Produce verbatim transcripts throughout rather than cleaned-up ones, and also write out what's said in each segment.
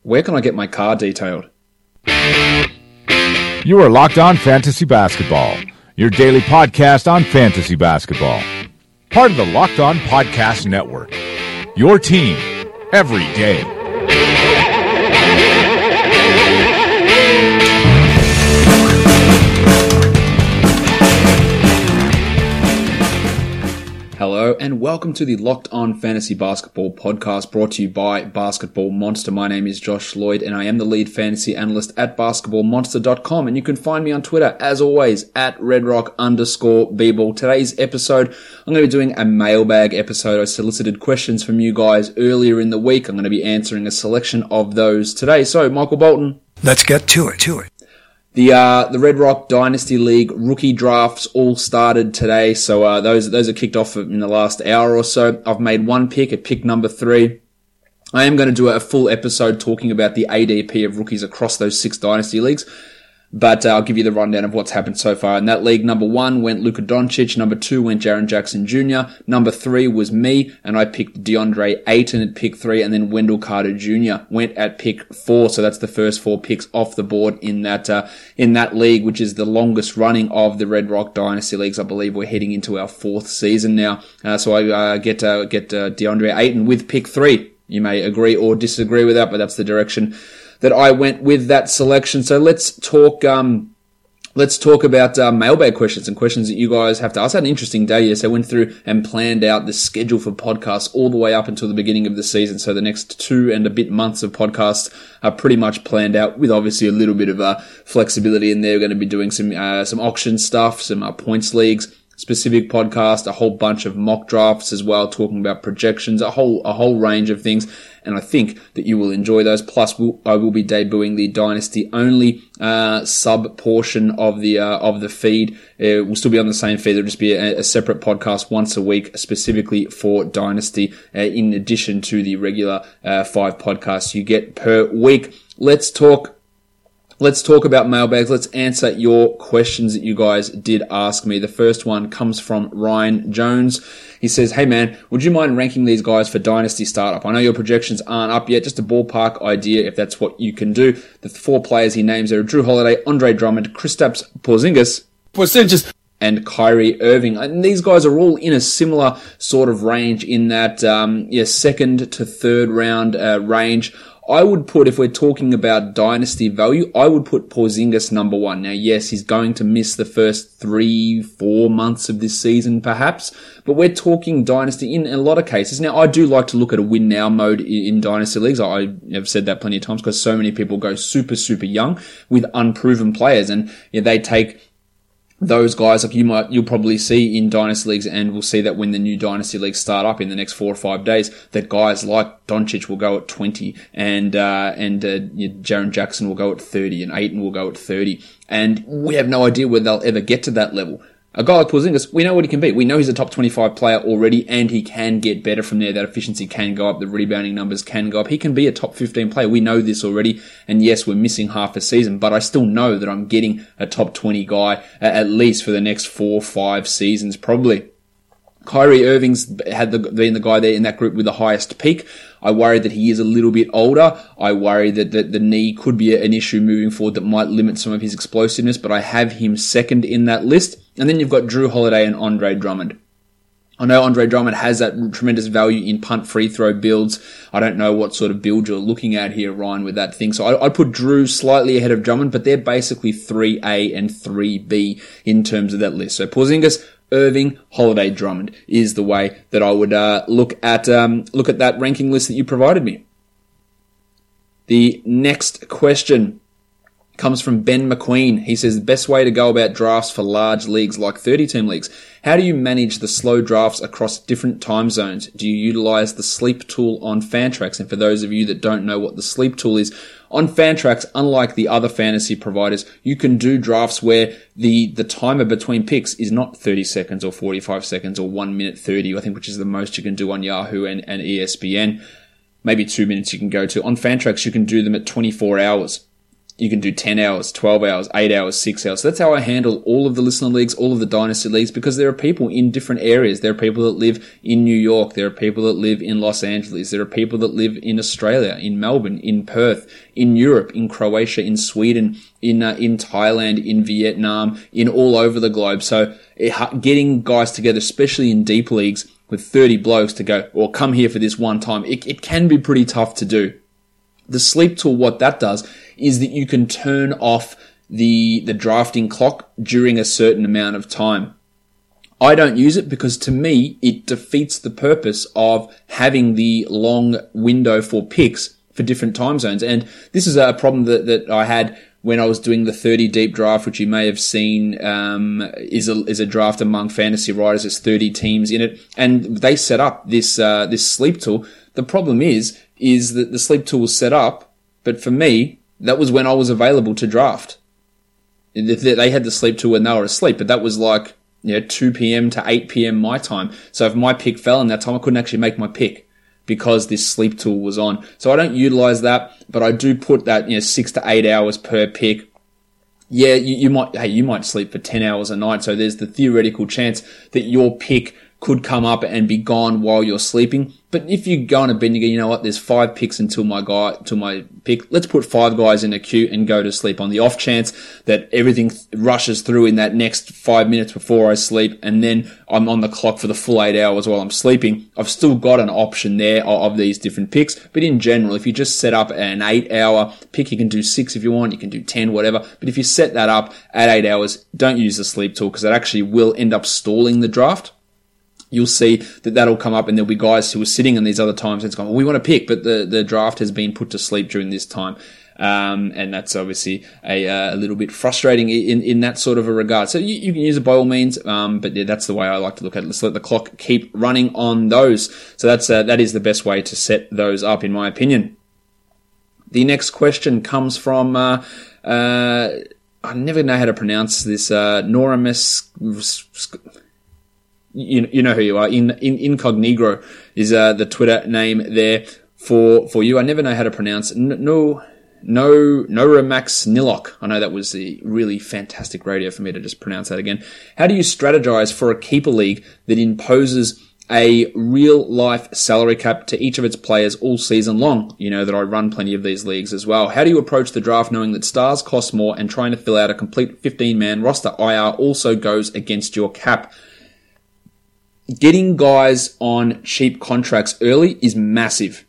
Where can I get my car detailed? You are Locked On Fantasy Basketball, your daily podcast on fantasy basketball. Part of the Locked On Podcast Network, your team every day. Hello and welcome to the Locked On Fantasy Basketball podcast brought to you by Basketball Monster. My name is Josh Lloyd and I am the lead fantasy analyst at basketball monster dot com, and you can find me on Twitter as always at redrock underscore bball. Today's episode, I'm going to be doing a mailbag episode. I solicited questions from you guys earlier in the week. I'm going to be answering a selection of those today. So Michael Bolton, let's get to it, to it. The uh, the Red Rock Dynasty League rookie drafts all started today, so uh, those those are kicked off in the last hour or so. I've made one pick at pick number three. I am going to do a full episode talking about the A D P of rookies across those six Dynasty leagues, but uh, I'll give you the rundown of what's happened so far. In that league, number one went Luka Doncic, number two went Jaren Jackson Junior, number three was me, and I picked DeAndre Ayton at pick three, and then Wendell Carter Junior went at pick four. So that's the first four picks off the board in that uh, in that league, which is the longest running of the Red Rock Dynasty leagues. I believe we're heading into our fourth season now. Uh, so I uh, get uh, get uh, DeAndre Ayton with pick three. You may agree or disagree with that, but that's the direction that I went with that selection. So let's talk, um, let's talk about, uh, mailbag questions and questions that you guys have to ask. I had an interesting day yesterday. I went through and planned out the schedule for podcasts all the way up until the beginning of the season. So the next two and a bit months of podcasts are pretty much planned out with obviously a little bit of, uh, flexibility in there. We're going to be doing some, uh, some auction stuff, some, uh, points leagues, specific podcast, a whole bunch of mock drafts as well, talking about projections, a whole, a whole range of things. And I think that you will enjoy those. Plus, we'll, I will be debuting the Dynasty only uh, sub portion of the uh, of the feed. It will still be on the same feed. There'll just be a, a separate podcast once a week, specifically for Dynasty, uh, in addition to the regular uh, five podcasts you get per week. Let's talk. Let's talk about mailbags. Let's answer your questions that you guys did ask me. The first one comes from Ryan Jones. He says, hey man, would you mind ranking these guys for Dynasty Startup? I know your projections aren't up yet, just a ballpark idea if that's what you can do. The four players he names are Drew Holiday, Andre Drummond, Kristaps Porzingis, Porzingis, and Kyrie Irving. And these guys are all in a similar sort of range in that um, yeah, second to third round uh, range. I would put, if we're talking about dynasty value, I would put Porzingis number one. Now, yes, he's going to miss the first three, four months of this season, perhaps, but we're talking dynasty in a lot of cases. Now, I do like to look at a win now mode in dynasty leagues. I have said that plenty of times because so many people go super, super young with unproven players, and yeah, they take those guys, like you might, you'll probably see in dynasty leagues, and we'll see that when the new dynasty leagues start up in the next four or five days, that guys like Doncic will go at twenty, and uh, and uh, Jaren Jackson will go at thirty, and Ayton will go at thirty, and we have no idea whether they'll ever get to that level. A guy like Porzingis, we know what he can be. We know he's a top twenty-five player already, and he can get better from there. That efficiency can go up. The rebounding numbers can go up. He can be a top fifteen player. We know this already. And yes, we're missing half a season, but I still know that I'm getting a top twenty guy at least for the next four, five seasons, probably. Kyrie Irving's had the, been the guy there in that group with the highest peak. I worry that he is a little bit older. I worry that the, the knee could be an issue moving forward that might limit some of his explosiveness, but I have him second in that list. And then you've got Drew Holiday and Andre Drummond. I know Andre Drummond has that tremendous value in punt free throw builds. I don't know what sort of build you're looking at here, Ryan, with that thing. So I, I'd put Drew slightly ahead of Drummond, but they're basically three A and three B in terms of that list. So Porzingis, Irving, Holiday, Drummond is the way that I would uh, look at um, look at that ranking list that you provided me. The next question comes from Ben McQueen. He says, the best way to go about drafts for large leagues like thirty-team leagues. How do you manage the slow drafts across different time zones? Do you utilize the sleep tool on Fantrax? And for those of you that don't know what the sleep tool is, on Fantrax, unlike the other fantasy providers, you can do drafts where the, the timer between picks is not thirty seconds or forty-five seconds or one minute thirty, I think, which is the most you can do on Yahoo and, and E S P N. Maybe two minutes you can go to. On Fantrax, you can do them at twenty-four hours. You can do ten hours, twelve hours, eight hours, six hours. So that's how I handle all of the listener leagues, all of the dynasty leagues, because there are people in different areas. There are people that live in New York. There are people that live in Los Angeles. There are people that live in Australia, in Melbourne, in Perth, in Europe, in Croatia, in Sweden, in uh, in Thailand, in Vietnam, in all over the globe. So it, getting guys together, especially in deep leagues, with thirty blokes to go, or come here for this one time, it, it can be pretty tough to do. The sleep tool, what that does is that you can turn off the the drafting clock during a certain amount of time. I don't use it because to me, it defeats the purpose of having the long window for picks for different time zones. And this is a problem that, that I had when I was doing the thirty deep draft, which you may have seen, um, is a, is a draft among fantasy writers. There's thirty teams in it. And they set up this, uh, this sleep tool. The problem is, is that the sleep tool was set up, but for me, that was when I was available to draft. They had the sleep tool when they were asleep, but that was like, you know, two p.m. to eight p.m. my time. So if my pick fell in that time, I couldn't actually make my pick because this sleep tool was on. So I don't utilize that, but I do put that, you know, six to eight hours per pick. Yeah, you, you might, hey, you might sleep for ten hours a night. So there's the theoretical chance that your pick could come up and be gone while you're sleeping. But if you go on a bed and you go, you know what, there's five picks until my guy, till my pick. Let's put five guys in a queue and go to sleep on the off chance that everything rushes through in that next five minutes before I sleep. And then I'm on the clock for the full eight hours while I'm sleeping. I've still got an option there of these different picks. But in general, if you just set up an eight hour pick, you can do six if you want. You can do ten, whatever. But if you set that up at eight hours, don't use the sleep tool because it actually will end up stalling the draft. You'll see that that'll come up and there'll be guys who are sitting in these other times and it's going, well, we want to pick, but the, the draft has been put to sleep during this time. Um, and that's obviously a, uh, a little bit frustrating in, in that sort of a regard. So you, you can use it by all means. Um, but yeah, that's the way I like to look at it. Let's let the clock keep running on those. So that's, uh, that is the best way to set those up, in my opinion. The next question comes from, uh, uh, I never know how to pronounce this, uh, Noramus, You, you know who you are. In, in Incognito is uh, the Twitter name there for for you. I never know how to pronounce it. No, no, Noramax Nilok. I know that was the really fantastic radio for me to just pronounce that again. How do you strategize for a keeper league that imposes a real life salary cap to each of its players all season long? You know that I run plenty of these leagues as well. How do you approach the draft knowing that stars cost more and trying to fill out a complete fifteen man roster I R also goes against your cap? Getting guys on cheap contracts early is massive.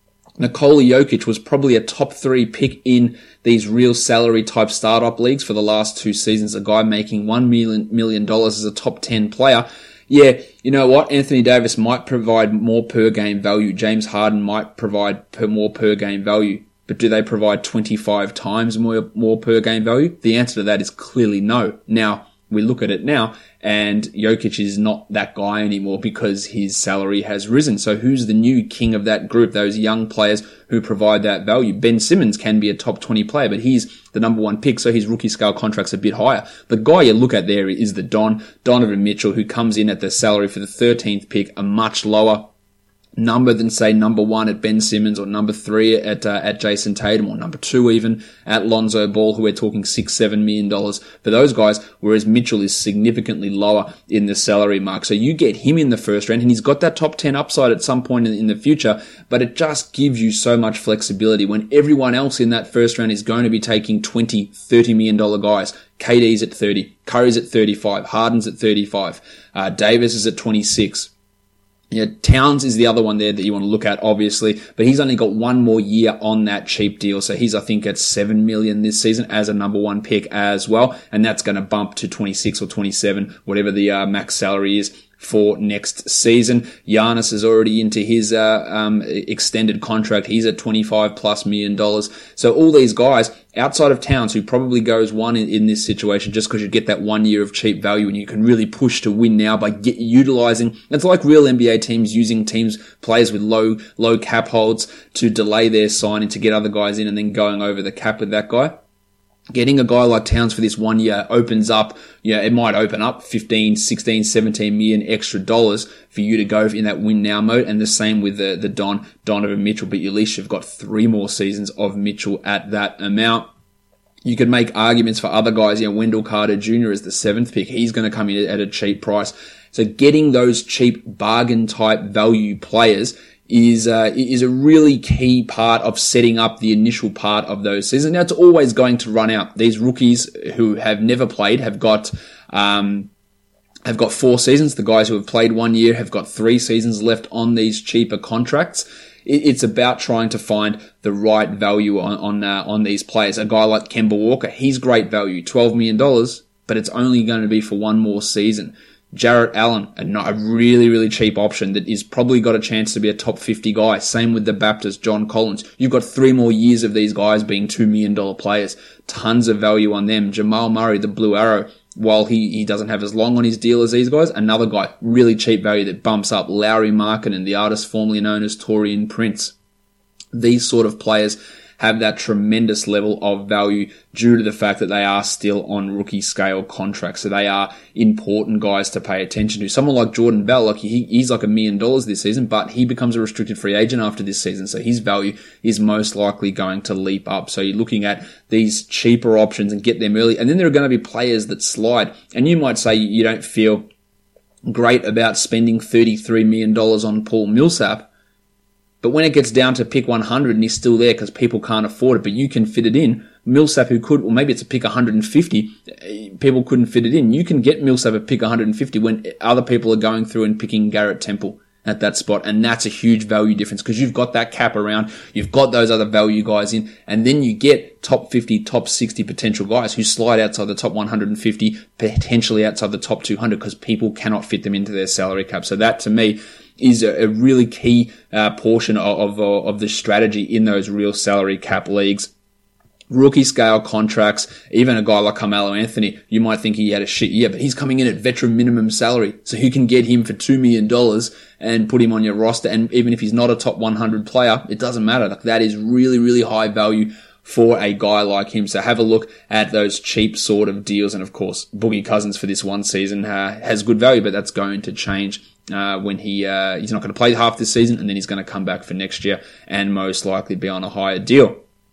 Nikola Jokic was probably a top three pick in these real salary type startup leagues for the last two seasons. A guy making one million dollars as a top ten player. Yeah, you know what? Anthony Davis might provide more per game value. James Harden might provide per, more per game value. But do they provide twenty-five times more, more per game value? The answer to that is clearly no. Now, we look at it now, and Jokic is not that guy anymore because his salary has risen. So who's the new king of that group, those young players who provide that value? Ben Simmons can be a top twenty player, but he's the number one pick, so his rookie scale contract's a bit higher. The guy you look at there is the Don, Donovan Mitchell, who comes in at the salary for the thirteenth pick, a much lower number than, say, number one at Ben Simmons or number three at uh, at Jason Tatum or number two even at Lonzo Ball, who we're talking six, seven million dollars for those guys, whereas Mitchell is significantly lower in the salary mark. So you get him in the first round, and he's got that top ten upside at some point in, in the future, but it just gives you so much flexibility when everyone else in that first round is going to be taking twenty, thirty million dollars guys. K D's at thirty, Curry's at thirty-five, Harden's at thirty-five, uh, Davis is at twenty-six. Yeah, Towns is the other one there that you want to look at, obviously, but he's only got one more year on that cheap deal. So he's, I think, at seven million this season as a number one pick as well. And that's going to bump to twenty-six or twenty-seven, whatever the uh, max salary is for next season. Giannis is already into his uh, um, extended contract. He's at twenty-five plus million dollars. So all these guys outside of Towns, who probably goes one in, in this situation just because you get that one year of cheap value and you can really push to win now by get, utilizing. It's like real N B A teams using teams, players with low, low cap holds to delay their signing to get other guys in and then going over the cap with that guy. Getting a guy like Towns for this one year opens up, you know, it might open up fifteen, sixteen, seventeen million extra dollars for you to go in that win now mode. And the same with the, the Don, Donovan Mitchell, but at least you've got three more seasons of Mitchell at that amount. You could make arguments for other guys. You know, Wendell Carter Junior is the seventh pick. He's going to come in at a cheap price. So getting those cheap bargain type value players is uh, is a really key part of setting up the initial part of those seasons. Now, it's always going to run out. These rookies who have never played have got um, have got four seasons. The guys who have played one year have got three seasons left on these cheaper contracts. It's about trying to find the right value on on, uh, on these players. A guy like Kemba Walker, he's great value, twelve million dollars, but it's only going to be for one more season. Jarrett Allen, a, a really, really cheap option that is probably got a chance to be a top fifty guy. Same with the Baptist, John Collins. You've got three more years of these guys being two million dollars players. Tons of value on them. Jamal Murray, the Blue Arrow, while he, he doesn't have as long on his deal as these guys, another guy, really cheap value that bumps up. Lauri Markkanen, the artist formerly known as Taurean Prince. These sort of players have that tremendous level of value due to the fact that they are still on rookie scale contracts. So they are important guys to pay attention to. Someone like Jordan Bell, like he, he's like a million dollars this season, but he becomes a restricted free agent after this season. So his value is most likely going to leap up. So you're looking at these cheaper options and get them early. And then there are going to be players that slide. And you might say you don't feel great about spending thirty-three million dollars on Paul Millsap. But when it gets down to pick one hundred and he's still there because people can't afford it, but you can fit it in, Millsap who could, or maybe it's a pick one hundred fifty, people couldn't fit it in. You can get Millsap at pick one hundred fifty when other people are going through and picking Garrett Temple at that spot. And that's a huge value difference because you've got that cap around, you've got those other value guys in, and then you get top fifty, top sixty potential guys who slide outside the top one hundred fifty, potentially outside the top two hundred because people cannot fit them into their salary cap. So that to me is a, a really key uh, portion of, of, of the strategy in those real salary cap leagues. Rookie scale contracts, even a guy like Carmelo Anthony, you might think he had a shit year, but he's coming in at veteran minimum salary. So you can get him for two million dollars and put him on your roster. And even if he's not a top one hundred player, it doesn't matter. Like that is really, really high value for a guy like him. So have a look at those cheap sort of deals. And of course, Boogie Cousins for this one season uh, has good value, but that's going to change uh, when he uh, he's not going to play half this season, and then he's going to come back for next year and most likely be on a higher deal.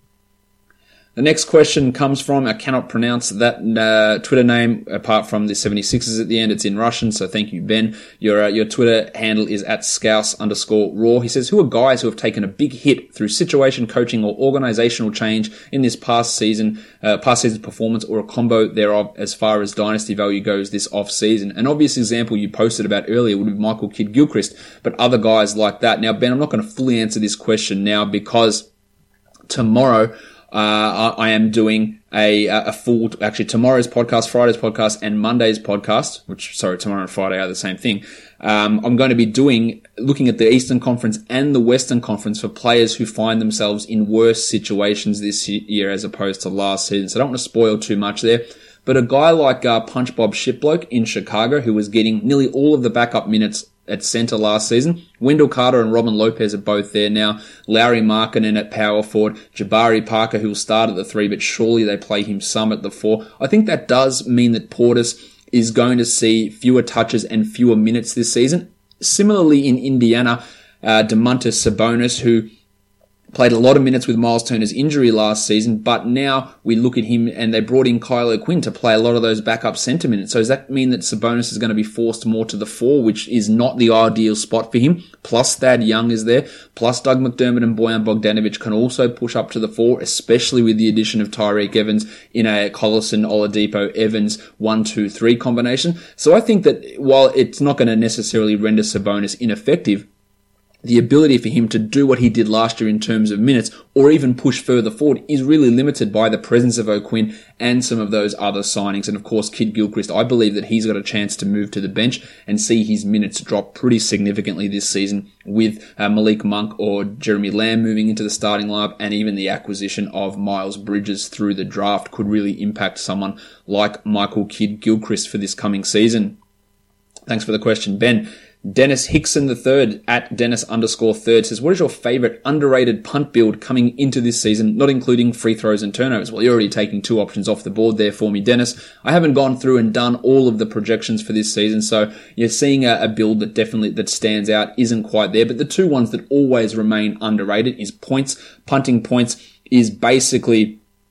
The next question comes from, I cannot pronounce that uh, Twitter name apart from the seventy-sixes at the end. It's in Russian, so thank you, Ben. Your uh, your Twitter handle is at scouse underscore raw. He says, who are guys who have taken a big hit through situation, coaching, or organizational change in this past season, uh, past season's performance, or a combo thereof as far as dynasty value goes this off-season? An obvious example you posted about earlier would be Michael Kidd-Gilchrist, but other guys like that. Now, Ben, I'm not going to fully answer this question now because tomorrow Uh, I am doing a, a full, actually tomorrow's podcast, Friday's podcast, and Monday's podcast, which, sorry, tomorrow and Friday are the same thing. Um, I'm going to be doing, looking at the Eastern Conference and the Western Conference for players who find themselves in worse situations this year as opposed to last season. So I don't want to spoil too much there. But a guy like uh, Punch Bob Shipbloke in Chicago, who was getting nearly all of the backup minutes at center last season. Wendell Carter and Robin Lopez are both there now. Lauri Markkanen at power forward. Jabari Parker, who will start at the three, but surely they play him some at the four. I think that does mean that Portis is going to see fewer touches and fewer minutes this season. Similarly in Indiana, uh, Domantas Sabonis, who played a lot of minutes with Miles Turner's injury last season, but now we look at him and they brought in Kylo Quinn to play a lot of those backup center minutes. So does that mean that Sabonis is going to be forced more to the four, which is not the ideal spot for him? Plus Thad Young is there, plus Doug McDermott and Bojan Bogdanovic can also push up to the four, especially with the addition of Tyreke Evans in a Collison, Oladipo, Evans one two three combination. So I think that while it's not going to necessarily render Sabonis ineffective, the ability for him to do what he did last year in terms of minutes or even push further forward is really limited by the presence of O'Quinn and some of those other signings. And of course, Kidd-Gilchrist, I believe that he's got a chance to move to the bench and see his minutes drop pretty significantly this season with uh, Malik Monk or Jeremy Lamb moving into the starting lineup, and even the acquisition of Miles Bridges through the draft could really impact someone like Michael Kidd-Gilchrist for this coming season. Thanks for the question, Ben. Dennis Hickson the third at Dennis underscore third says, what is your favorite underrated punt build coming into this season, not including free throws and turnovers? Well, you're already taking two options off the board there for me, Dennis. I haven't gone through and done all of the projections for this season, so you're seeing a, a build that definitely that stands out isn't quite there. But the two ones that always remain underrated is points. Punting points is basically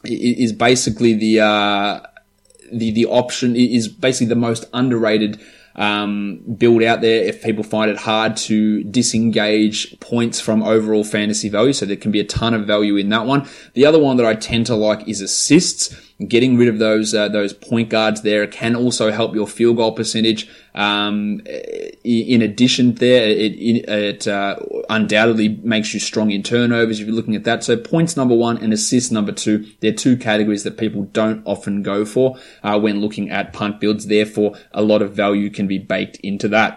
is basically the, uh, the, the option is basically the most underrated um, build out there if people find it hard to disengage points from overall fantasy value. So there can be a ton of value in that one. The other one that I tend to like is assists. Getting rid of those uh, those point guards there can also help your field goal percentage. Um, in addition, there it, it uh, undoubtedly makes you strong in turnovers if you're looking at that. So points number one and assists number two, they're two categories that people don't often go for uh, when looking at punt builds. Therefore, a lot of value can be baked into that.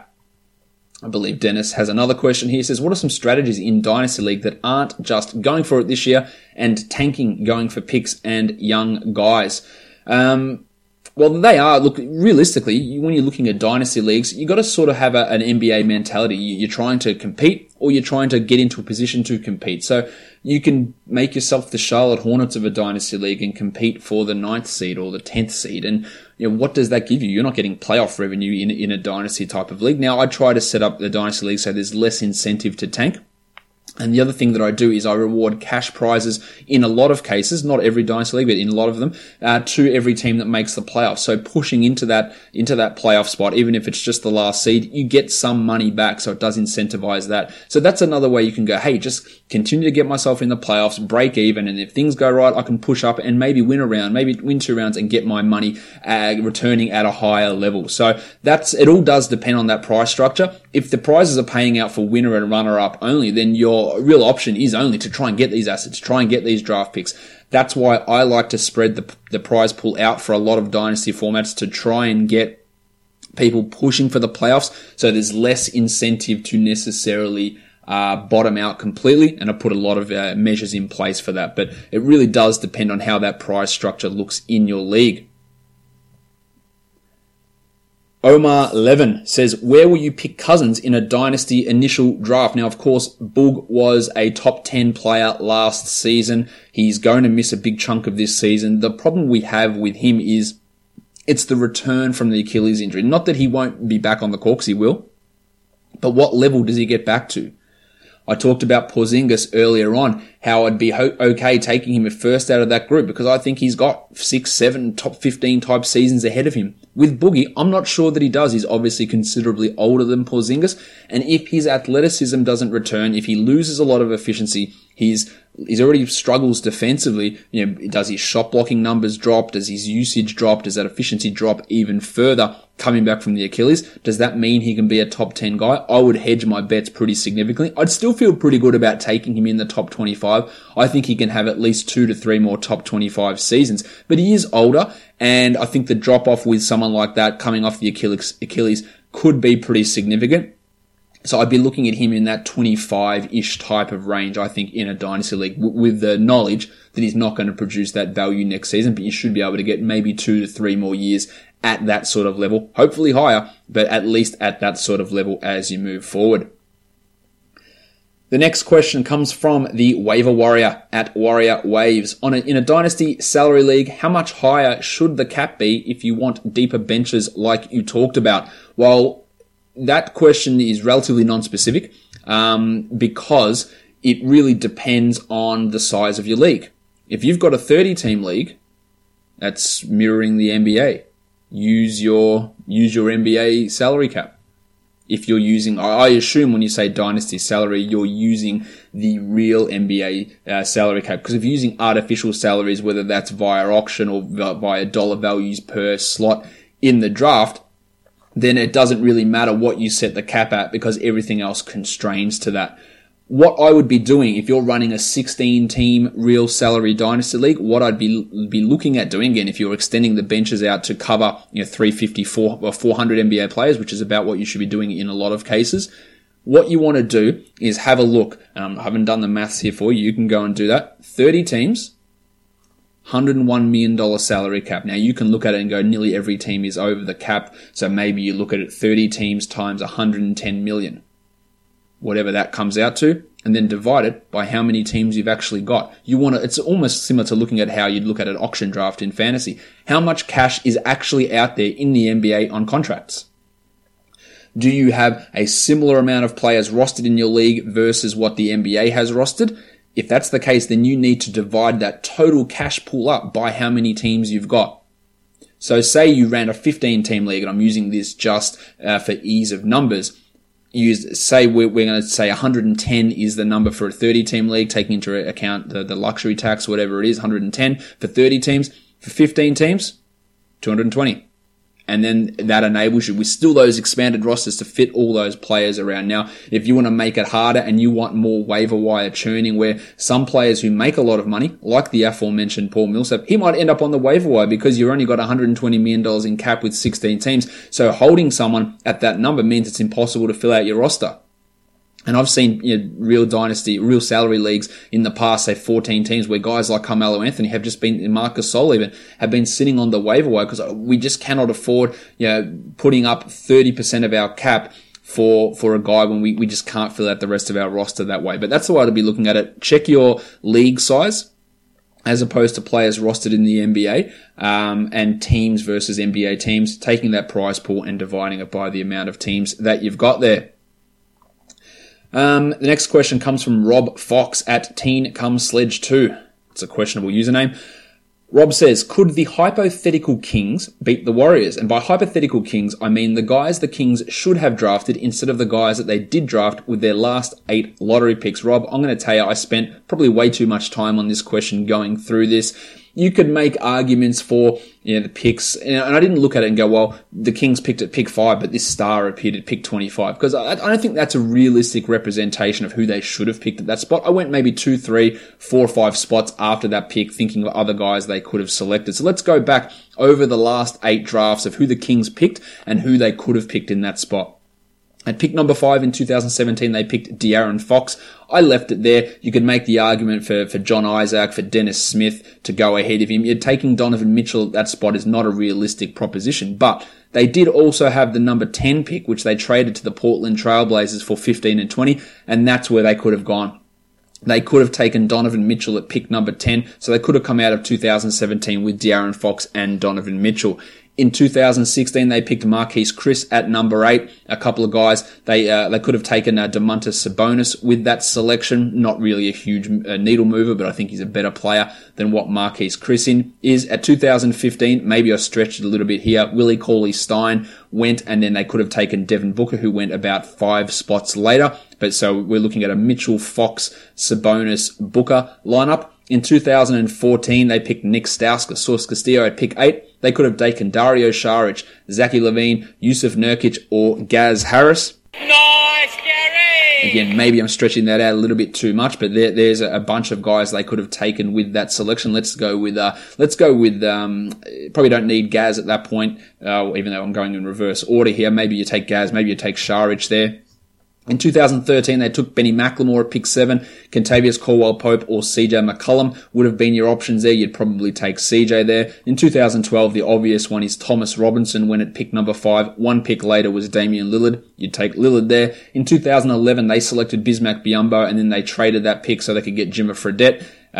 I believe Dennis has another question here. He says, what are some strategies in Dynasty League that aren't just going for it this year and tanking, going for picks and young guys? Um, well, they are. Look, realistically, when you're looking at Dynasty Leagues, you got to sort of have a, an N B A mentality. You're trying to compete or you're trying to get into a position to compete. So you can make yourself the Charlotte Hornets of a Dynasty League and compete for the ninth seed or the tenth seed. And you know, what does that give you? You're not getting playoff revenue in, in a Dynasty type of league. Now, I try to set up the Dynasty League so there's less incentive to tank. And the other thing that I do is I reward cash prizes in a lot of cases, not every Dynasty League, but in a lot of them, uh, to every team that makes the playoffs. So pushing into that, into that playoff spot, even if it's just the last seed, you get some money back. So it does incentivize that. So that's another way you can go, hey, just continue to get myself in the playoffs, break even. And if things go right, I can push up and maybe win a round, maybe win two rounds and get my money uh, returning at a higher level. So that's, it all does depend on that price structure. If the prizes are paying out for winner and runner up only, then your real option is only to try and get these assets, try and get these draft picks. That's why I like to spread the, the prize pool out for a lot of dynasty formats to try and get people pushing for the playoffs. So there's less incentive to necessarily uh, bottom out completely. And I put a lot of uh, measures in place for that. But it really does depend on how that prize structure looks in your league. Omar Levin says, where will you pick Cousins in a dynasty initial draft? Now, of course, Boog was a top ten player last season. He's going to miss a big chunk of this season. The problem we have with him is it's the return from the Achilles injury. Not that he won't be back on the court, 'cause he will, but what level does he get back to? I talked about Porzingis earlier on, how I'd be ho- okay taking him first out of that group because I think he's got six, seven, top fifteen type seasons ahead of him. With Boogie, I'm not sure that he does. He's obviously considerably older than Porzingis, and if his athleticism doesn't return, if he loses a lot of efficiency, he's he's already struggles defensively. You know, does his shot blocking numbers drop? Does his usage drop? Does that efficiency drop even further coming back from the Achilles? Does that mean he can be a top ten guy? I would hedge my bets pretty significantly. I'd still feel pretty good about taking him in the top twenty-five. I think he can have at least two to three more top twenty-five seasons, but he is older, and I think the drop off with someone like that coming off the Achilles, Achilles could be pretty significant. So I'd be looking at him in that twenty-five-ish type of range, I think, in a dynasty league, w- with the knowledge that he's not going to produce that value next season, but you should be able to get maybe two to three more years at that sort of level, hopefully higher, but at least at that sort of level as you move forward. The next question comes from the Waiver Warrior at Warrior Waves. On a, in a dynasty salary league, how much higher should the cap be if you want deeper benches like you talked about? Well, that question is relatively non-specific um, because it really depends on the size of your league. If you've got a thirty-team league, that's mirroring the N B A. Use your use your N B A salary cap. If you're using, I assume when you say dynasty salary, you're using the real N B A uh, salary cap. Because if you're using artificial salaries, whether that's via auction or via dollar values per slot in the draft, then it doesn't really matter what you set the cap at because everything else constrains to that. What I would be doing if you're running a sixteen-team real salary dynasty league, what I'd be be looking at doing, again, if you're extending the benches out to cover, you know, three fifty, four, or four hundred N B A players, which is about what you should be doing in a lot of cases, what you want to do is have a look. Um, I haven't done the maths here for you. You can go and do that. thirty teams, one hundred one million dollars salary cap. Now, you can look at it and go, nearly every team is over the cap, so maybe you look at it thirty teams times one hundred ten million. Whatever that comes out to, and then divide it by how many teams you've actually got. You want to, it's almost similar to looking at how you'd look at an auction draft in fantasy. How much cash is actually out there in the N B A on contracts? Do you have a similar amount of players rostered in your league versus what the N B A has rostered? If that's the case, then you need to divide that total cash pool up by how many teams you've got. So say you ran a fifteen team league, and I'm using this just uh, for ease of numbers. Use, say we're, we're going to say one hundred ten is the number for a thirty team league, taking into account the, the luxury tax, whatever it is, one hundred ten for thirty teams. For fifteen teams, two hundred twenty. And then that enables you with still those expanded rosters to fit all those players around. Now, if you want to make it harder and you want more waiver wire churning where some players who make a lot of money, like the aforementioned Paul Millsap, he might end up on the waiver wire because you've only got one hundred twenty million dollars in cap with sixteen teams. So holding someone at that number means it's impossible to fill out your roster. And I've seen, you know, real dynasty, real salary leagues in the past, say fourteen teams, where guys like Carmelo Anthony have just been, Marcus Sol even, have been sitting on the waiver wire because we just cannot afford, you know, putting up thirty percent of our cap for, for a guy when we, we just can't fill out the rest of our roster that way. But that's the way to be looking at it. Check your league size as opposed to players rostered in the N B A, um, and teams versus N B A teams, taking that prize pool and dividing it by the amount of teams that you've got there. Um, the next question comes from Rob Fox at Teen Come Sledge two. It's a questionable username. Rob says, could the hypothetical Kings beat the Warriors? And by hypothetical Kings, I mean the guys the Kings should have drafted instead of the guys that they did draft with their last eight lottery picks. Rob, I'm going to tell you, I spent probably way too much time on this question going through this. You could make arguments for, you know, the picks, and I didn't look at it and go, well, the Kings picked at pick five, but this star appeared at pick twenty-five, because I, I don't think that's a realistic representation of who they should have picked at that spot. I went maybe two, three, four or five spots after that pick, thinking of other guys they could have selected. So let's go back over the last eight drafts of who the Kings picked and who they could have picked in that spot. At pick number five in two thousand seventeen, they picked De'Aaron Fox. I left it there. You could make the argument for, for John Isaac, for Dennis Smith to go ahead of him. You're taking Donovan Mitchell at that spot is not a realistic proposition, but they did also have the number ten pick, which they traded to the Portland Trailblazers for fifteen and twenty, and that's where they could have gone. They could have taken Donovan Mitchell at pick number ten, so they could have come out of two thousand seventeen with De'Aaron Fox and Donovan Mitchell. In two thousand sixteen, they picked Marquise Chris at number eight. A couple of guys, they uh, they could have taken uh, Domantas Sabonis with that selection. Not really a huge uh, needle mover, but I think he's a better player than what Marquise Chris in is. At two thousand fifteen, maybe I stretched it a little bit here. Willie Cauley-Stein went, and then they could have taken Devin Booker, who went about five spots later. But so we're looking at a Mitchell, Fox, Sabonis, Booker lineup. In two thousand fourteen, they picked Nick Stauskas, Source Castillo at pick eight. They could have taken Dario Saric, Zachary Levine, Yusuf Nurkic, or Gaz Harris. Nice, Gary! Again, maybe I'm stretching that out a little bit too much, but there, there's a bunch of guys they could have taken with that selection. Let's go with, uh, let's go with, um, probably don't need Gaz at that point, uh, even though I'm going in reverse order here. Maybe you take Gaz, maybe you take Saric there. In two thousand thirteen, they took Benny McLemore at pick seven. Kentavious Caldwell-Pope or C J McCollum would have been your options there. You'd probably take C J there. In two thousand twelve, the obvious one is Thomas Robinson when at pick number five. One pick later was Damian Lillard. You'd take Lillard there. In two thousand eleven, they selected Bismack Biyombo, and then they traded that pick so they could get Jimmer Fredette.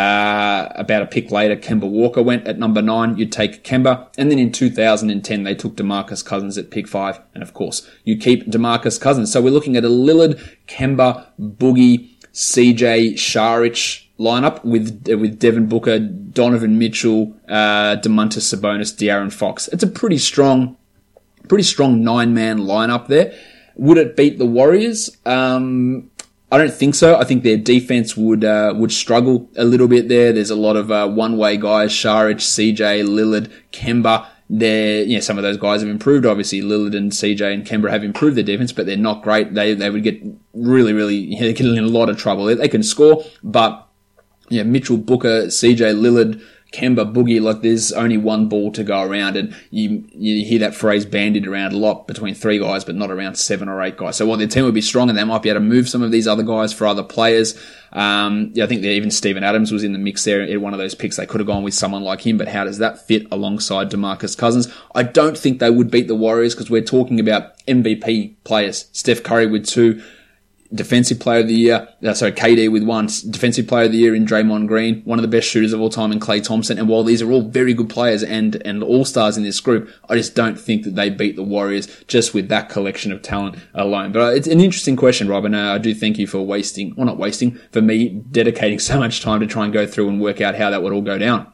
Uh, about a pick later, Kemba Walker went at number nine. You'd take Kemba. And then in two thousand ten, they took DeMarcus Cousins at pick five. And of course, you keep DeMarcus Cousins. So we're looking at a Lillard, Kemba, Boogie, C J, Saric lineup with, uh, with Devin Booker, Donovan Mitchell, uh, Domantas Sabonis, De'Aaron Fox. It's a pretty strong, pretty strong nine-man lineup there. Would it beat the Warriors? Um, I don't think so. I think their defense would uh, would struggle a little bit there. There's a lot of uh, one-way guys, Saric, C J, Lillard, Kemba. They're, you know, some of those guys have improved. Obviously, Lillard and C J and Kemba have improved their defense, but they're not great. They they would get really, really, you know, they get in a lot of trouble. They, they can score, but yeah, Mitchell, Booker, C J, Lillard, Kemba, Boogie, like there's only one ball to go around, and you you hear that phrase bandied around a lot between three guys, but not around seven or eight guys. So while their team would be strong and they might be able to move some of these other guys for other players, um, yeah, I think that even Steven Adams was in the mix there in one of those picks. They could have gone with someone like him, but how does that fit alongside DeMarcus Cousins? I don't think they would beat the Warriors because we're talking about M V P players. Steph Curry with two. Defensive Player of the Year, uh, sorry, K D with one. Defensive Player of the Year in Draymond Green, one of the best shooters of all time in Klay Thompson. And while these are all very good players and, and all-stars in this group, I just don't think that they beat the Warriors just with that collection of talent alone. But uh, it's an interesting question, Rob, and uh, I do thank you for wasting, well not wasting, for me dedicating so much time to try and go through and work out how that would all go down.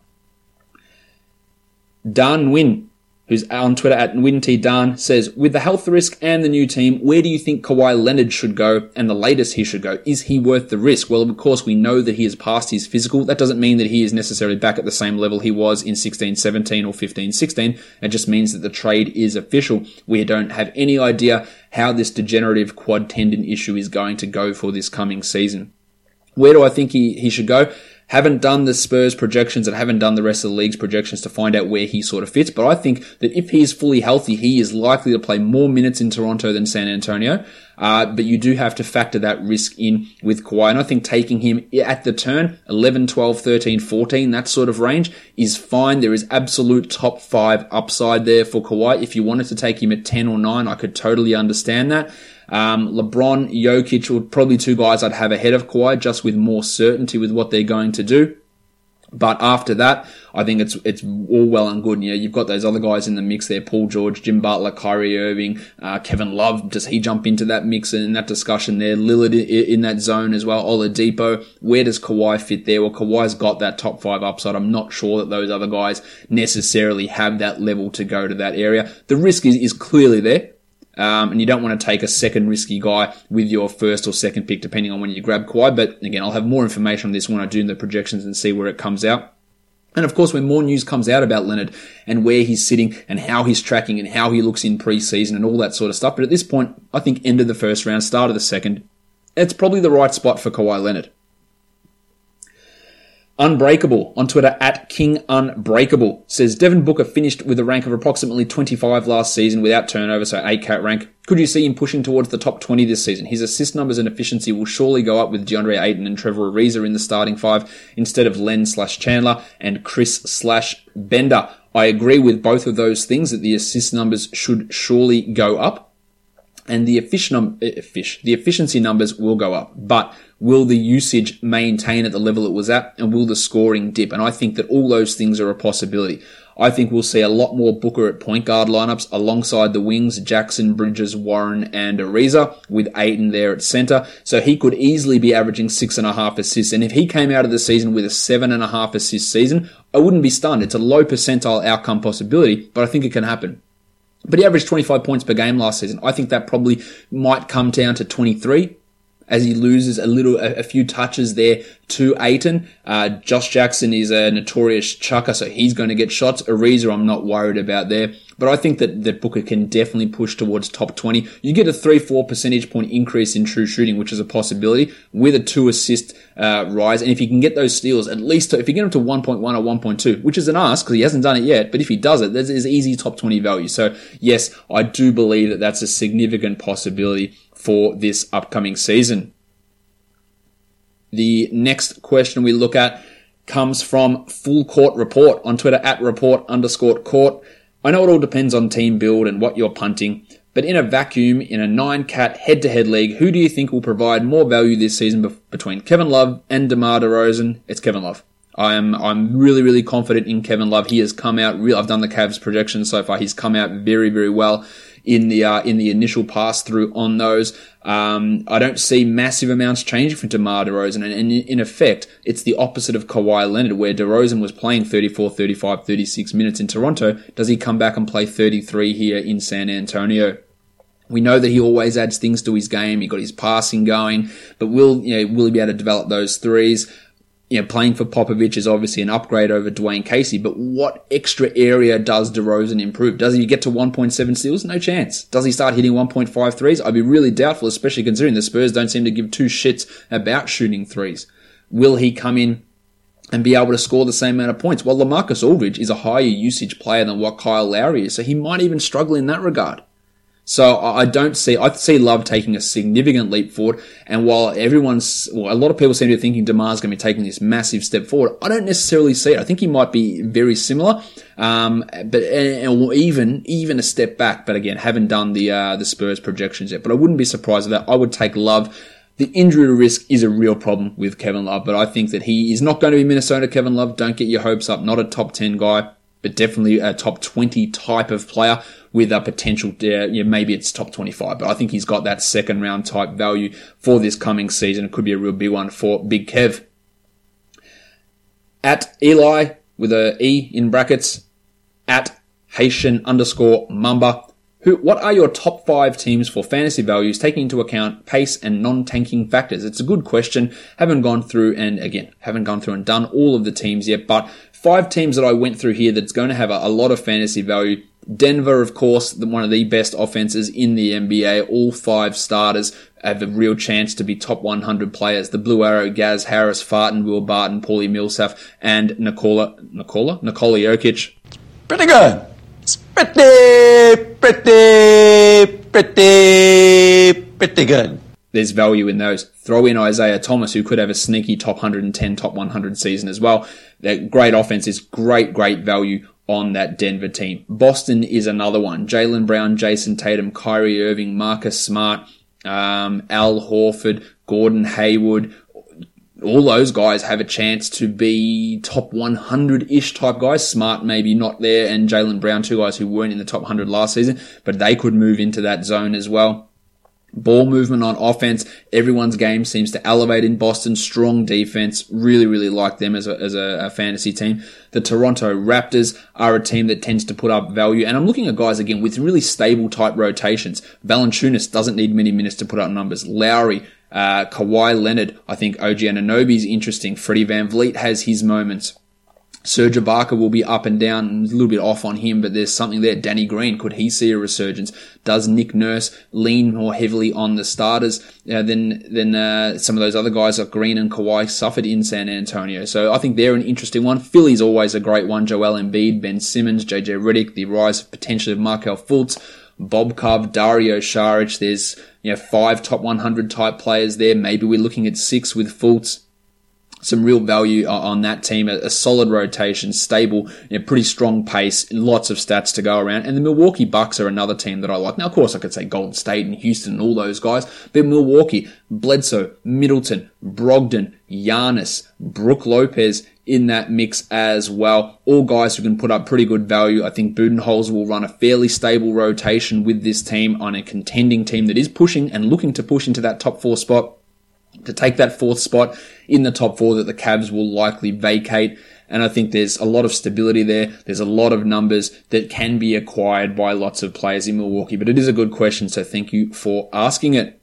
Dan Wynn, who's on Twitter at WinTDan, says, with the health risk and the new team, where do you think Kawhi Leonard should go and the latest he should go? Is he worth the risk? Well, of course, we know that he has passed his physical. That doesn't mean that he is necessarily back at the same level he was in sixteen seventeen or fifteen sixteen. It just means that the trade is official. We don't have any idea how this degenerative quad tendon issue is going to go for this coming season. Where do I think he, he should go? Haven't done the Spurs projections and haven't done the rest of the league's projections to find out where he sort of fits. But I think that if he is fully healthy, he is likely to play more minutes in Toronto than San Antonio. Uh, but you do have to factor that risk in with Kawhi. And I think taking him at the turn, eleven, twelve, thirteen, fourteen, that sort of range is fine. There is absolute top five upside there for Kawhi. If you wanted to take him at ten or nine, I could totally understand that. Um, LeBron, Jokic were probably two guys I'd have ahead of Kawhi just with more certainty with what they're going to do. But after that, I think it's it's all well and good. You know, you've got those other guys in the mix there, Paul George, Jim Butler, Kyrie Irving, uh, Kevin Love. Does he jump into that mix and in that discussion there? Lillard in that zone as well, Oladipo. Where does Kawhi fit there? Well, Kawhi's got that top five upside. I'm not sure that those other guys necessarily have that level to go to that area. The risk is, is clearly there. Um, and you don't want to take a second risky guy with your first or second pick, depending on when you grab Kawhi. But again, I'll have more information on this when I do the projections and see where it comes out. And of course, when more news comes out about Leonard and where he's sitting and how he's tracking and how he looks in preseason and all that sort of stuff. But at this point, I think end of the first round, start of the second, it's probably the right spot for Kawhi Leonard. Unbreakable on Twitter at King Unbreakable says Devin Booker finished with a rank of approximately twenty-five last season without turnover, so eight cat rank. Could you see him pushing towards the top twenty this season? His assist numbers and efficiency will surely go up with DeAndre Ayton and Trevor Ariza in the starting five instead of Len slash Chandler and Chris slash Bender. I agree with both of those things that the assist numbers should surely go up. And the effic- num- effic- the efficiency numbers will go up. But will the usage maintain at the level it was at? And will the scoring dip? And I think that all those things are a possibility. I think we'll see a lot more Booker at point guard lineups alongside the wings, Jackson, Bridges, Warren, and Ariza, with Ayton there at center. So he could easily be averaging six and a half assists. And if he came out of the season with a seven and a half assist season, I wouldn't be stunned. It's a low percentile outcome possibility, but I think it can happen. But he averaged twenty-five points per game last season. I think that probably might come down to twenty-three as he loses a little, a, a few touches there to Ayton. Uh, Josh Jackson is a notorious chucker, so he's going to get shots. Ariza, I'm not worried about there. But I think that, that Booker can definitely push towards top twenty. You get a three, four percentage point increase in true shooting, which is a possibility, with a two assist uh, rise. And if you can get those steals, at least to, if you get him to one point one or one point two, which is an ask because he hasn't done it yet, but if he does it, that is easy top twenty value. So yes, I do believe that that's a significant possibility for this upcoming season. The next question we look at comes from Full Court Report on Twitter at report underscore court. I know it all depends on team build and what you're punting, but in a vacuum, in a nine-cat head-to-head league, who do you think will provide more value this season be- between Kevin Love and DeMar DeRozan? It's Kevin Love. I am, I'm really, really confident in Kevin Love. He has come out real. I've done the Cavs projections so far. He's come out very, very well in the, uh, in the initial pass through on those. Um, I don't see massive amounts changing for DeMar DeRozan. And, and in effect, it's the opposite of Kawhi Leonard, where DeRozan was playing thirty-four, thirty-five, thirty-six minutes in Toronto. Does he come back and play thirty-three here in San Antonio? We know that he always adds things to his game. He got his passing going, but will, you know, will he be able to develop those threes? You know, playing for Popovich is obviously an upgrade over Dwayne Casey, but what extra area does DeRozan improve? Does he get to one point seven steals? No chance. Does he start hitting one point five threes? I'd be really doubtful, especially considering the Spurs don't seem to give two shits about shooting threes. Will he come in and be able to score the same amount of points? Well, LaMarcus Aldridge is a higher usage player than what Kyle Lowry is, so he might even struggle in that regard. So I don't see, I see Love taking a significant leap forward. And while everyone's, well, a lot of people seem to be thinking DeMar's going to be taking this massive step forward, I don't necessarily see it. I think he might be very similar, um, but and even even a step back. But again, haven't done the uh, the Spurs projections yet. But I wouldn't be surprised with that. I would take Love The injury risk is a real problem with Kevin Love, but I think that he is not going to be Minnesota Kevin Love. Don't get your hopes up. Not a top ten guy, but definitely a top twenty type of player with a potential, uh, yeah, maybe it's top twenty-five, but I think he's got that second round type value for this coming season. It could be a real big one for Big Kev. At Eli, with a E in brackets, at Haitian underscore Mamba. Who, what are your top five teams for fantasy values, taking into account pace and non-tanking factors? It's a good question. Haven't gone through and, again, haven't gone through and done all of the teams yet, but five teams that I went through here that's going to have a, a lot of fantasy value. Denver, of course, the, one of the best offenses in the N B A. All five starters have a real chance to be top one hundred players. The Blue Arrow, Gaz Harris, Farton, Will Barton, Paulie Millsap, and Nikola, Nikola? Nikola Jokic. Pretty good. It's pretty, pretty, pretty, pretty good. There's value in those. Throw in Isaiah Thomas, who could have a sneaky top one hundred ten, top one hundred season as well. That great offense is great, great value on that Denver team. Boston is another one. Jaylen Brown, Jason Tatum, Kyrie Irving, Marcus Smart, um, Al Horford, Gordon Hayward. All those guys have a chance to be top one hundred-ish type guys. Smart maybe not there, and Jaylen Brown, two guys who weren't in the top one hundred last season, but they could move into that zone as well. Ball movement on offense. Everyone's game seems to elevate in Boston. Strong defense. Really, really like them as a, as a, a fantasy team. The Toronto Raptors are a team that tends to put up value. And I'm looking at guys again with really stable type rotations. Valanciunas doesn't need many minutes to put up numbers. Lowry, uh, Kawhi Leonard. I think O G Anunoby is interesting. Freddie VanVleet has his moments. Serge Ibaka will be up and down, a little bit off on him, but there's something there. Danny Green, could he see a resurgence? Does Nick Nurse lean more heavily on the starters uh, than than uh, some of those other guys like Green and Kawhi suffered in San Antonio? So I think they're an interesting one. Philly's always a great one. Joel Embiid, Ben Simmons, J J Redick, the rise of potentially of Markelle Fultz, Bob Cove, Dario Saric. There's you know five top one hundred type players there. Maybe we're looking at six with Fultz. Some real value on that team, a solid rotation, stable, you know, pretty strong pace, lots of stats to go around. And the Milwaukee Bucks are another team that I like. Now, of course, I could say Golden State and Houston and all those guys, but Milwaukee, Bledsoe, Middleton, Brogdon, Giannis, Brook Lopez in that mix as well. All guys who can put up pretty good value. I think Budenholzer will run a fairly stable rotation with this team on a contending team that is pushing and looking to push into that top four spot, to take that fourth spot in the top four that the Cavs will likely vacate. And I think there's a lot of stability there. There's a lot of numbers that can be acquired by lots of players in Milwaukee. But it is a good question, so thank you for asking it.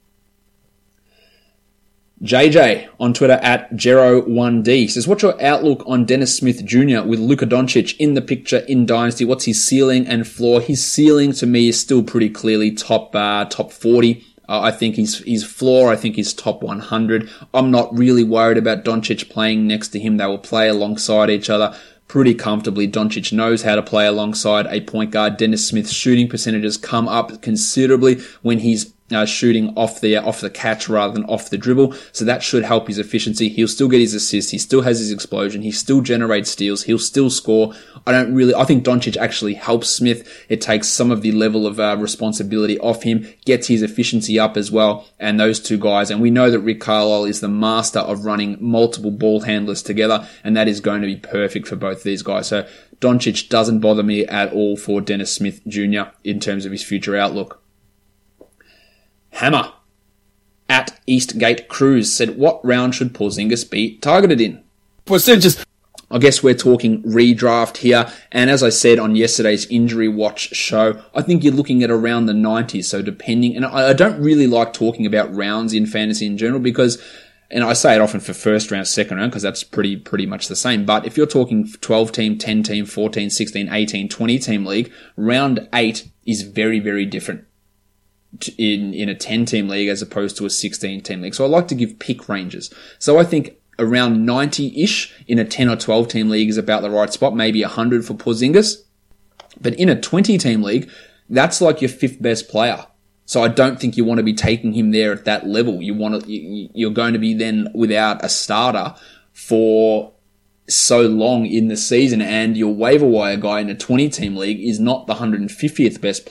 J J on Twitter at Jero one D says, what's your outlook on Dennis Smith Junior with Luka Doncic in the picture in Dynasty? What's his ceiling and floor? His ceiling to me is still pretty clearly top uh, top forty. Uh, I think his his floor, I think he's top one hundred. I'm not really worried about Doncic playing next to him. They will play alongside each other pretty comfortably. Doncic knows how to play alongside a point guard. Dennis Smith's shooting percentages come up considerably when he's uh, shooting off the off the catch rather than off the dribble. So that should help his efficiency. He'll still get his assists. He still has his explosion. He still generates steals. He'll still score. I don't really, I think Doncic actually helps Smith. It takes some of the level of uh, responsibility off him, gets his efficiency up as well. And those two guys, and we know that Rick Carlisle is the master of running multiple ball handlers together, and that is going to be perfect for both these guys. So Doncic doesn't bother me at all for Dennis Smith Junior in terms of his future outlook. Hammer at Eastgate Cruise said, what round should Porzingis be targeted in? Percentages. I guess we're talking redraft here. And as I said on yesterday's Injury Watch show, I think you're looking at around the nineties. So depending, and I don't really like talking about rounds in fantasy in general because, and I say it often for first round, second round, because that's pretty, pretty much the same. But if you're talking twelve team, ten team, fourteen, sixteen, eighteen, twenty team league, round eight is very, very different in, in a ten team league as opposed to a sixteen team league. So I like to give pick ranges. So I think around ninety-ish in a ten or twelve team league is about the right spot, maybe one hundred for Porzingis. But in a twenty team league, that's like your fifth best player. So I don't think you want to be taking him there at that level. You want to, you're going to be then without a starter for so long in the season, and your waiver wire guy in a twenty team league is not the one hundred fiftieth best player.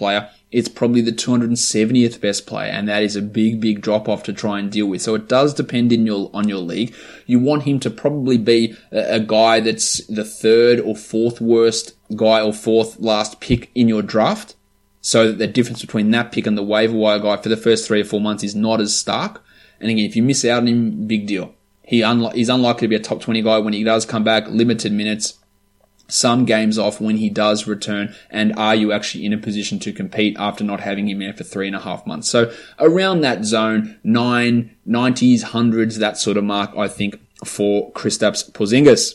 it's probably the two hundred seventieth best player, and that is a big, big drop-off to try and deal with. So it does depend in your, on your league. You want him to probably be a, a guy that's the third or fourth worst guy or fourth last pick in your draft, so that the difference between that pick and the waiver wire guy for the first three or four months is not as stark. And again, if you miss out on him, big deal. He unli- he's unlikely to be a top twenty guy when he does come back, limited minutes, some games off when he does return, and are you actually in a position to compete after not having him there for three and a half months? So around that zone, nine, nineties, hundreds, that sort of mark, I think, for Kristaps Porzingis.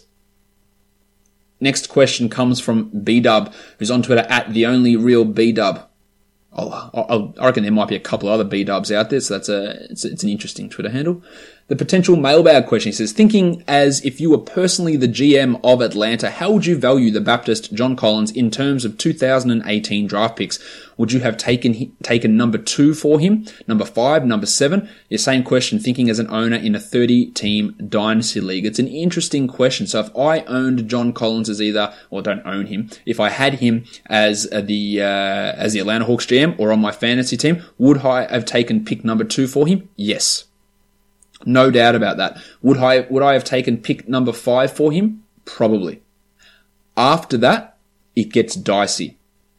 Next question comes from B-Dub, who's on Twitter at the only real B-Dub. I'll, I'll, I reckon there might be a couple of other B-Dubs out there, so that's a it's, it's an interesting Twitter handle. The potential mailbag question, he says, thinking as if you were personally the G M of Atlanta, how would you value the Baptist John Collins in terms of two thousand eighteen draft picks? Would you have taken taken number two for him, number five, number seven? Your same question, thinking as an owner in a thirty-team dynasty league. It's an interesting question. So if I owned John Collins as either, or don't own him, if I had him as the uh, as the Atlanta Hawks G M or on my fantasy team, would I have taken pick number two for him? Yes. No doubt about that. Would I, would I have taken pick number five for him? Probably. After that, it gets dicey.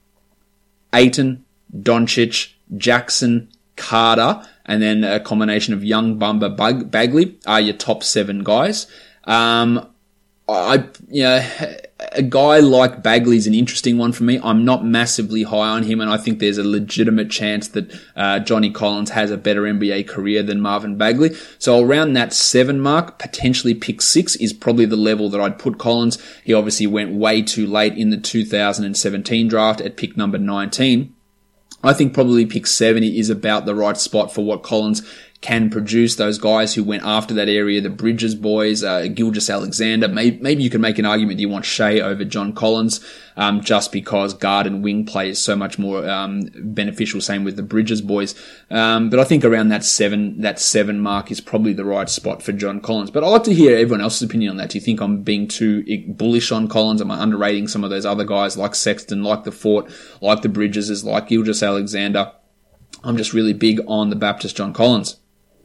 Ayton, Doncic, Jackson, Carter, and then a combination of Young, Bumba, Bug, Bagley are your top seven guys. Um, I, you know, a guy like Bagley is an interesting one for me. I'm not massively high on him, and I think there's a legitimate chance that uh, Johnny Collins has a better N B A career than Marvin Bagley. So around that seven mark, potentially pick six is probably the level that I'd put Collins. He obviously went way too late in the two thousand seventeen draft at pick number nineteen. I think probably pick seventy is about the right spot for what Collins can produce. Those guys who went after that area, the Bridges boys, uh, Gilgeous-Alexander. Maybe, maybe you can make an argument you want Shea over John Collins, um, just because guard and wing play is so much more um, beneficial. Same with the Bridges boys. Um, but I think around that seven, that seven mark is probably the right spot for John Collins. But I'd like to hear everyone else's opinion on that. Do you think I'm being too bullish on Collins? Am I underrating some of those other guys like Sexton, like the Fort, like the Bridges, like Gilgeous-Alexander? I'm just really big on the Baptist John Collins.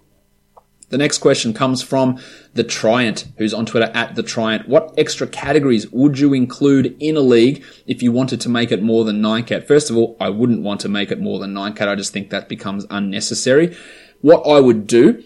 The next question comes from the Triant, who's on Twitter at the Triant. What extra categories would you include in a league if you wanted to make it more than nine cat? First of all, I wouldn't want to make it more than nine cat. I just think that becomes unnecessary. What I would do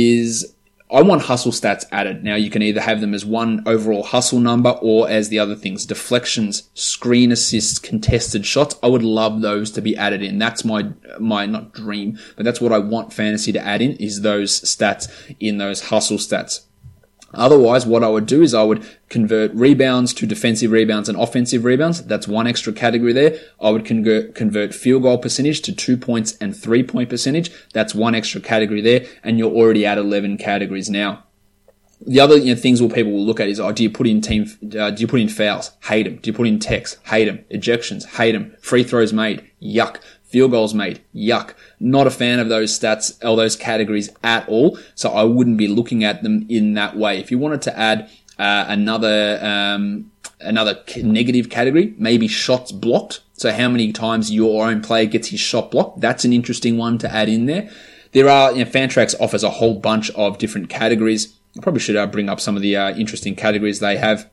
is I want hustle stats added. Now, you can either have them as one overall hustle number or as the other things, deflections, screen assists, contested shots. I would love those to be added in. That's my, my, not dream, but that's what I want fantasy to add in, is those stats in those hustle stats. Otherwise, what I would do is I would convert rebounds to defensive rebounds and offensive rebounds. That's one extra category there. I would convert, convert field goal percentage to two points and three point percentage. That's one extra category there. And you're already at eleven categories now. The other you know, things what people will look at is, oh, do you put in team, uh, do you put in fouls? Hate them. Do you put in techs? Hate them. Ejections? Hate them. Free throws made? Yuck. Field goals made? Yuck. Not a fan of those stats or those categories at all. So I wouldn't be looking at them in that way. If you wanted to add uh, another um, another negative category, maybe shots blocked. So how many times your own player gets his shot blocked? That's an interesting one to add in there. There are, you know, Fantrax offers a whole bunch of different categories. I probably should uh, bring up some of the uh, interesting categories they have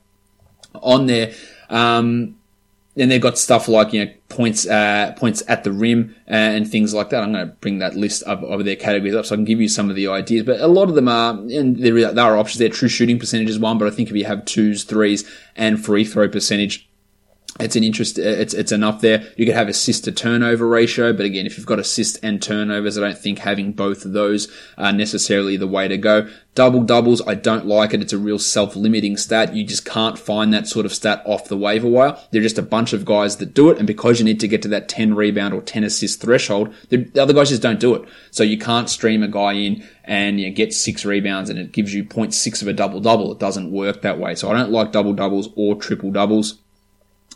on there. Um, Then they've got stuff like, you know, points, uh, points at the rim and things like that. I'm going to bring that list of, of their categories up so I can give you some of the ideas. But a lot of them are, and there, there are options there. True shooting percentage is one, but I think if you have twos, threes, and free throw percentage, it's an interest, it's, it's enough there. You could have assist to turnover ratio, but again, if you've got assist and turnovers, I don't think having both of those are necessarily the way to go. Double doubles, I don't like it. It's a real self-limiting stat. You just can't find that sort of stat off the waiver wire. There are just a bunch of guys that do it, and because you need to get to that ten rebound or ten assist threshold, the other guys just don't do it. So you can't stream a guy in and you know, get six rebounds and it gives you zero point six of a double double. It doesn't work that way. So I don't like double doubles or triple doubles.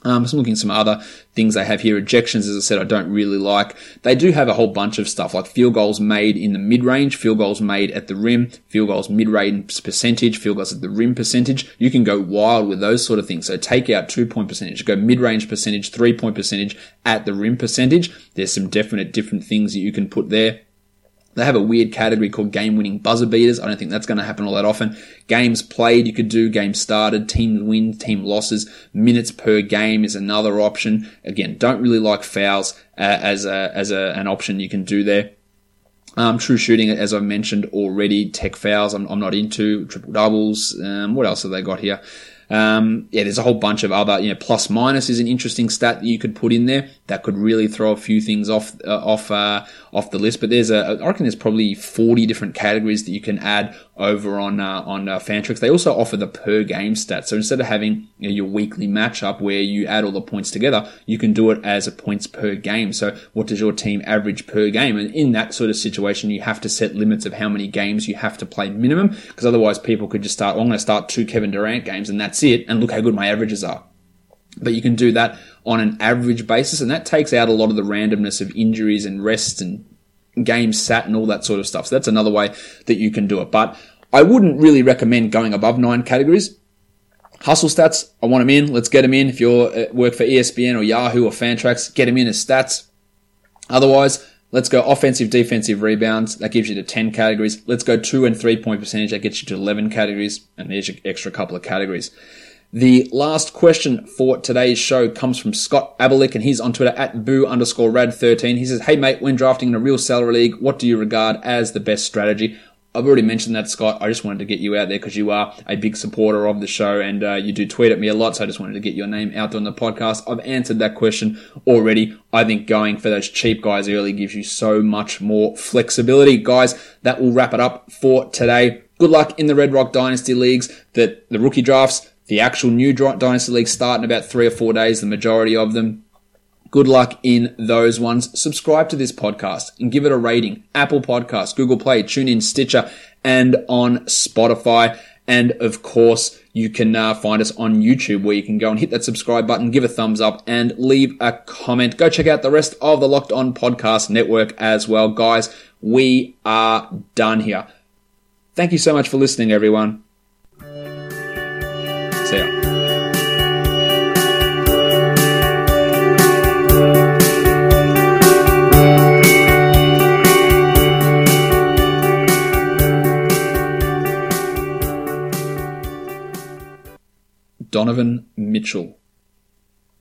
Um, so I'm looking at some other things they have here. Ejections, as I said, I don't really like. They do have a whole bunch of stuff like field goals made in the mid-range, field goals made at the rim, field goals mid-range percentage, field goals at the rim percentage. You can go wild with those sort of things. So take out two-point percentage, go mid-range percentage, three-point percentage at the rim percentage. There's some definite different things that you can put there. They have a weird category called game-winning buzzer beaters. I don't think that's going to happen all that often. Games played, you could do games started, team wins, team losses, minutes per game is another option. Again, don't really like fouls uh, as a as a, an option you can do there. Um, true shooting, as I've mentioned already, tech fouls I'm, I'm not into, triple doubles. Um, what else have they got here? Um, yeah, there's a whole bunch of other, you know, plus minus is an interesting stat that you could put in there that could really throw a few things off, uh, off, uh, off the list. But there's a, I reckon there's probably forty different categories that you can add over on, uh, on, uh, Fantrax. They also offer the per game stat. So instead of having, you know, your weekly matchup where you add all the points together, you can do it as a points per game. So what does your team average per game? And in that sort of situation, you have to set limits of how many games you have to play minimum, because otherwise people could just start, well, I'm going to start two Kevin Durant games and that's it, and look how good my averages are. But you can do that on an average basis, and that takes out a lot of the randomness of injuries and rests and games sat and all that sort of stuff. So that's another way that you can do it. But I wouldn't really recommend going above nine categories. Hustle stats, I want them in. Let's get them in. If you work for E S P N or Yahoo or Fantrax, get them in as stats. Otherwise, let's go offensive, defensive rebounds. That gives you the ten categories. Let's go two and three point percentage. That gets you to eleven categories. And there's your extra couple of categories. The last question for today's show comes from Scott Abelick, and he's on Twitter at boo underscore rad thirteen. He says, hey mate, when drafting in a real salary league, what do you regard as the best strategy? I've already mentioned that, Scott. I just wanted to get you out there because you are a big supporter of the show and uh, you do tweet at me a lot, so I just wanted to get your name out there on the podcast. I've answered that question already. I think going for those cheap guys early gives you so much more flexibility. Guys, that will wrap it up for today. Good luck in the Red Rock Dynasty Leagues, the, the rookie drafts, the actual new Dynasty Leagues start in about three or four days, the majority of them. Good luck in those ones. Subscribe to this podcast and give it a rating. Apple Podcasts, Google Play, TuneIn, Stitcher, and on Spotify. And of course, you can uh, find us on YouTube, where you can go and hit that subscribe button, give a thumbs up, and leave a comment. Go check out the rest of the Locked On Podcast Network as well. Guys, we are done here. Thank you so much for listening, everyone. See ya. Donovan Mitchell.